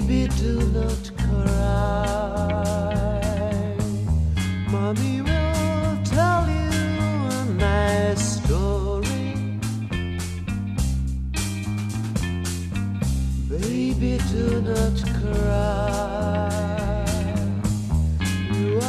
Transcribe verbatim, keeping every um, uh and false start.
Baby, do not cry. Mommy will tell you a nice story. Baby, do not cry.